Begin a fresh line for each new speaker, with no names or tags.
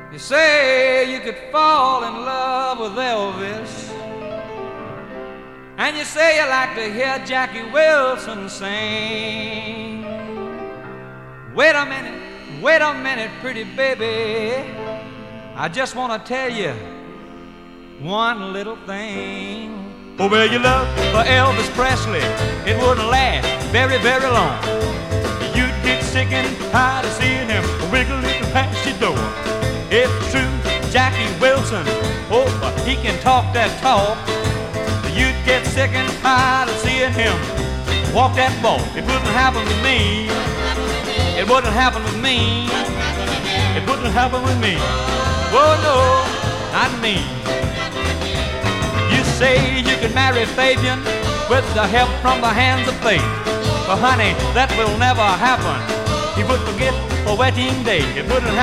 You say you could fall in love with Elvis, and you say you like to hear Jackie Wilson sing. Wait a minute, pretty baby, I just want to tell you one little thing. Oh, well, your love for Elvis Presley, it wouldn't last very, very long. You'd get sick and tired of seeing him wiggling past your door. It's true, Jackie Wilson, oh, he can talk that talk. You'd get sick and tired of seeing him walk that walk. It wouldn't happen with me. It wouldn't happen with me. It wouldn't happen with me. Oh, no, not me. You say you could marry Fabian with the help from the hands of fate. But honey, that will never happen. He would forget a wedding day. It wouldn't happen.